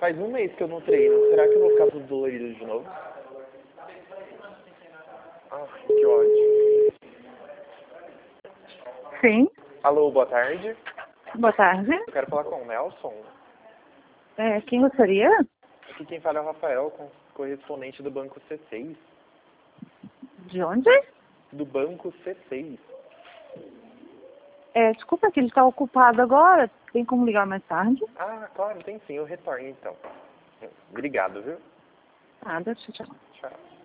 faz um mês que eu não treino. Será que eu vou ficar tudo dolorido de novo? Ah, que ódio. Sim, Alô, boa tarde. boa tarde. Eu quero falar com o Nelson. Quem gostaria? Aqui quem fala é o Rafael, correspondente do Banco C6. De onde? Do Banco C6. Desculpa que ele está ocupado agora. Tem como ligar mais tarde? Ah, claro, tem sim. Eu retorno então. Obrigado, viu? Nada, tchau. Tchau.